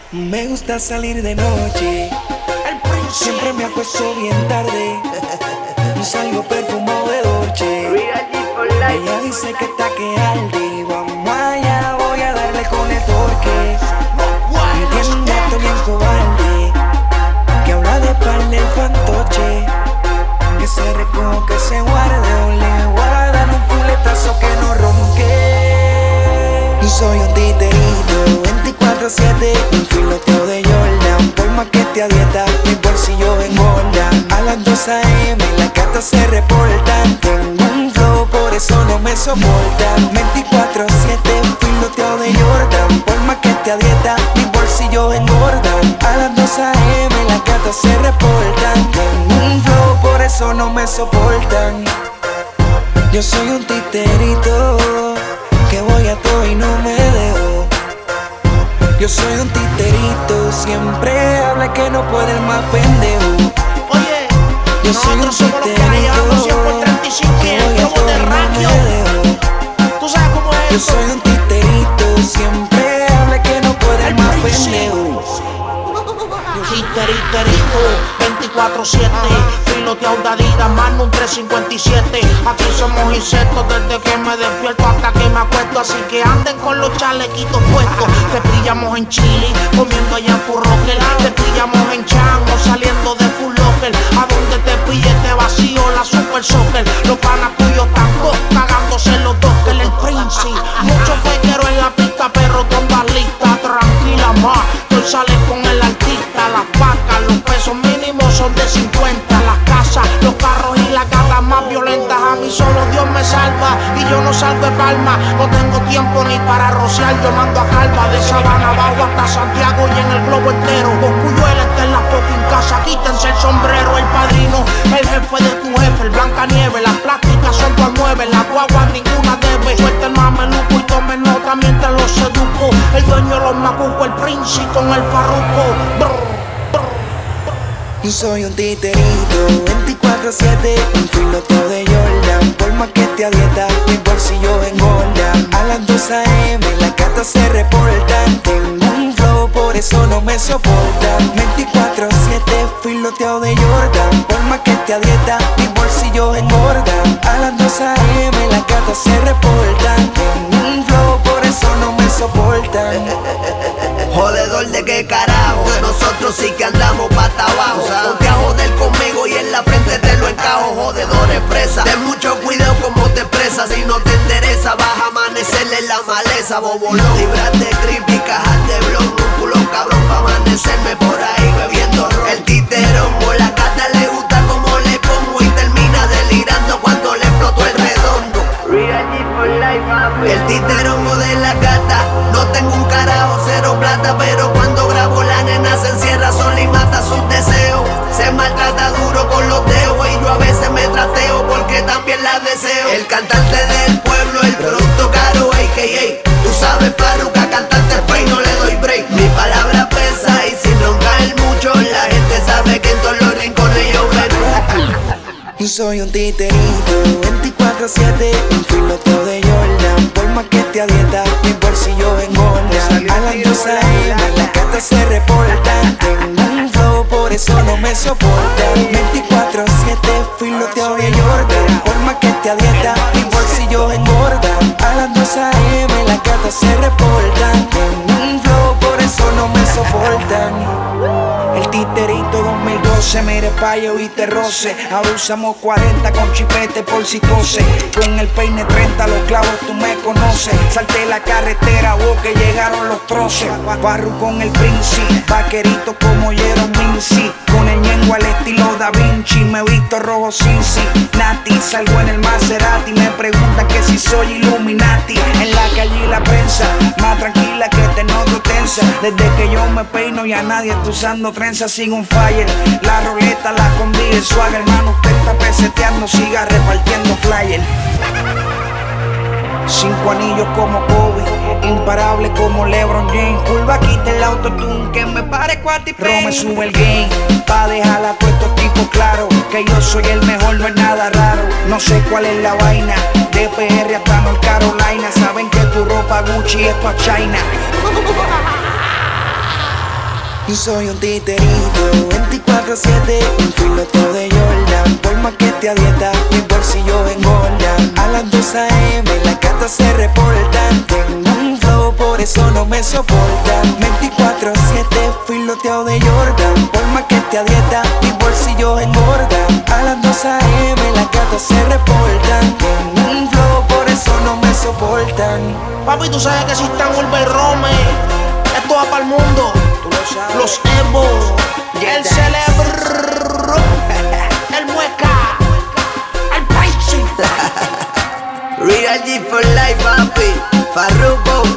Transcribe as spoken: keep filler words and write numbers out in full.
Me gusta salir de noche, siempre me acuesto bien tarde. Salgo perfumado de Dolce. Ella dice que está que arde. Vamos allá, voy a darle con el torque. Y tiene un gato bien cobarde que habla de par del fantoche. Que se recoja, que se guarde o le guardan un culetazo que no ronque. Y soy un titerito veinticuatro siete, un filoteo de Jordan. Por más que te a dieta, mi bolsillo engorda. A las dos a eme las gatas se reportan. Tengo un flow, por eso no me soportan. veinticuatro siete, un filoteo de Jordan. Por más que te a dieta, mi bolsillo engorda. A las dos a eme las gatas se reportan. Tengo un flow, por eso no me soportan. Yo soy un titerito que voy a todo y no me dejo. Yo soy un titerito, siempre habla que no puede el más pendejo. Oye, yo soy un titerito cien por treinta y cinco que voy a somos todo de y no me radio. dejo. ¿Tú sabes cómo es Yo eso? soy un titerito, siempre habla que no puede el más pendejo. Titeriterito, veinticuatro siete, filoteado de Adidas, Magnum tres cincuenta y siete. Aquí somos insectos desde que me despierto hasta que me acuesto. Así que anden con los chalequitos puestos. Te pillamos en Chile, comiendo allá en Furrocker. Te pillamos en Chango, saliendo de Full Locker. A donde te pille te vacío la Super Soccer. Los panas tuyos están todos cagándose en los dockers. El Prince, mucho fequero en la pista, pero todas listas. Tranquila más, que hoy sales con el artista. Las vacas, los pesos mínimos son de cincuenta. Las casas, los carros y las gatas más violentas. A mí solo Dios me salva y yo no salgo de palma. No tengo tiempo ni para rociar, yo mando a calva. De Sabana abajo hasta Santiago y en el globo entero. Coscuyuela está en la fucking casa, quítense el sombrero. El padrino, el jefe de tu jefe, el Blancanieves. Las plásticas son tu almueve, las guaguas ninguna debe. Suelta el mameluco y tome nota mientras los seduco. El dueño de los macucos, el Prince con el farruco. Brr. Yo soy un titerito veinticuatro siete, un filoteo de Jordan. Por más que te a dieta, mi bolsillo engorda. A las dos a eme las gatas se reportan. Tengo un flow, por eso no me soportan. veinticuatro siete, filoteo de Jordan. Por más que te a dieta, mi bolsillo engorda. A las dos a eme las gatas se reportan. Tengo un flow, por eso no me soportan. Jodedor de qué carajo, nosotros sí que andamos pata abajo. Ponte a joder conmigo y en la frente te lo encajo. Jodedores presa, ten mucho cuidado como te expresas. Si no te interesa vas a amanecerle en la maleza. Bobolón, libras de creepy, cajas de blon. Un culo cabrón pa' amanecerme por ahí bebiendo ron. El titerón, por la gata le gusta como le pongo. Y termina delirando cuando le explotó el redondo. El titerongo de la gata, no tengo un carajo, cero plata. Pero cuando grabo la nena se encierra sola y mata sus deseos. Se maltrata duro con los dedos y yo a veces me trateo porque también la deseo. El cantante del pueblo, el producto caro, a k a. Tú sabes, Farruka, cantante spray, no le doy break. Mi palabra pesa y sin roncar mucho, la gente sabe que en todos los rincones yo me. Yo soy un titerito veinticuatro siete, un filoteo de Jordan. Por más que te a dieta, mi bolsillo engorda. A las dos a eme las gatas se reportan. Tengo un flow, por eso no me soportan. veinticuatro siete, filoteo de Jordan. Por más que te a dieta, mi bolsillo engorda. A las dos a eme las gatas se reportan. Tengo un flow, por eso no me soportan. El titerito dos mil doce, mire payo y te roce. Ahora usamos cuarenta con chipete por si tose. Con el peine treinta, los clavos tú me conoces. Salté la carretera, vos que llegaron los troces. Barro con el Prince, vaquerito como Jerome Mincy. Con el ñengo al estilo Da Vinci, me he visto rojo Cincy. Nati, salgo en el Maserati, me preguntan que si soy Illuminati. En la calle y la prensa, más tranquila que te noto tensa. Desde que yo me peino y a nadie está usando trenza sin un fire. La roleta la escondí, el swag, hermano, usted está peseteando, siga repartiendo flyer. Cinco anillos como Kobe, imparable como LeBron James. Curva, quita el autotune que me parezco a ti. Rome sube el game, pa' dejar a todos estos tipos claro que yo soy el mejor, no es nada raro. No sé cuál es la vaina, de P R hasta North Carolina. Saben que tu ropa Gucci es pa' China. Soy un titerito, veinticuatro siete, un filoteo de Jordan. Por más que te a dieta, mis bolsillos engordan. A las dos a eme las gatas se reportan. Tengo un flow, por eso no me soportan. veinticuatro siete, filoteo de Jordan. Por más que te a dieta, mis bolsillos engordan. A las dos a eme las gatas se reportan. Tengo un flow, por eso no me soportan. Papi, tú sabes que si están Urban Rome, esto va para el mundo. Los Evo, el Celebro, el Mueca, el Pricing. Real G for life, papi. Farruko.